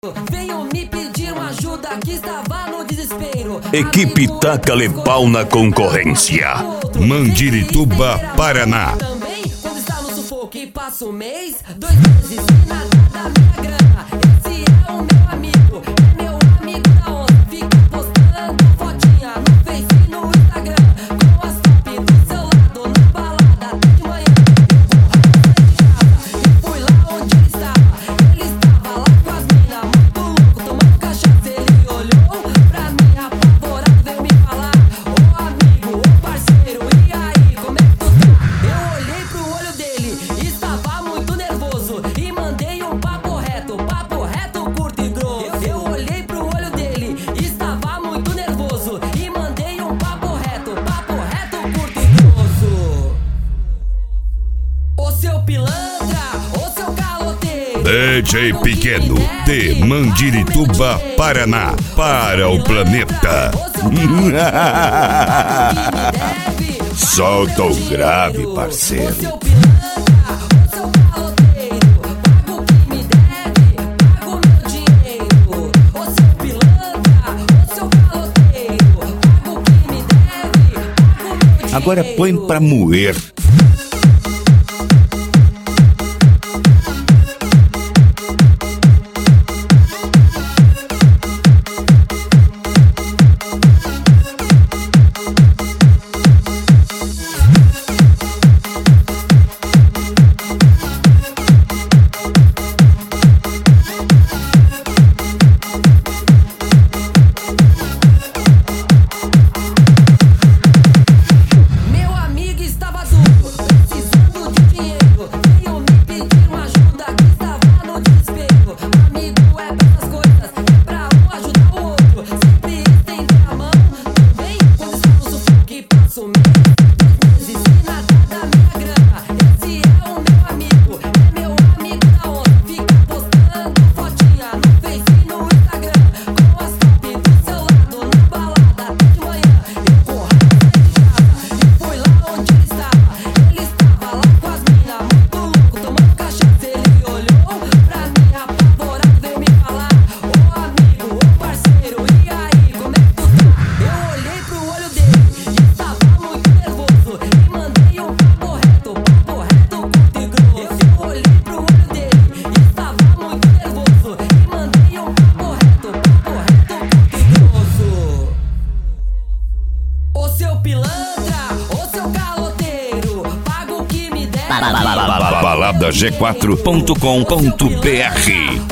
Venham me pedir uma ajuda que estava no desespero. Equipe Taca-lhe Pau na concorrência. Mandirituba, Paraná. Também quando está no sufoco e passa um mês, 2 meses e nada da minha grana. Esse é o meu amigo, é meu amigo da onda. Fica postando fotinha no Face e no Instagram, com as top do seu lado na balada até de manhã. Eu fui lá onde ele estava. Ele estava lá com as minas, muito louco, tomando cachaça. Ele olhou pra mim apavorado, veio me falar: ô amigo, ô parceiro, e aí, como é que tu tá? Eu olhei pro olho dele, estava muito nervoso, e mandei um papo reto, curto e grosso. Eu olhei pro olho dele, estava muito nervoso, e mandei um papo reto, curto e grosso. Ô seu pilantra, ô seu caloteiro, DJ Pequeno, de Mandirituba, Paraná, para o planeta. Solta o grave, parceiro. ô seu pilantra, ô seu caloteiro, paga o que me deve, paga o meu dinheiro. Ô seu pilantra, ô seu caloteiro, paga o que me deve, paga o meu dinheiro. Agora põe pra moer. Meu amigo estava duro, precisando de dinheiro. Veio me pedir uma ajuda que estava no desespero. Amigo é pra essas coisas, é pra um ajudar o outro. Sempre estender a mão, também quando está no sufoco e passa um mês, 2 meses e nada da minha grana. Esse é o meu amigo, é meu amigo da onda. Fica postando fotinha no Face e no Instagram, com as top do seu lado na balada até de manhã. Eu com raiva saí de casa e fui lá onde ele estava. Ele estava lá com as minas, muito louco, tomando cachaça. Ele olhou pra mim apavorado, veio me falar: ô amigo, ô parceiro, e aí, como é que tu tá? Eu olhei pro olho dele, estava muito nervoso, e mandei um papo reto, curto e grosso. Eu olhei pro olho dele, estava muito nervoso, e mandei um papo reto, curto e grosso. Ô seu pilantra, ô seu caloteiro, paga o que me deve. Balada G4.com.br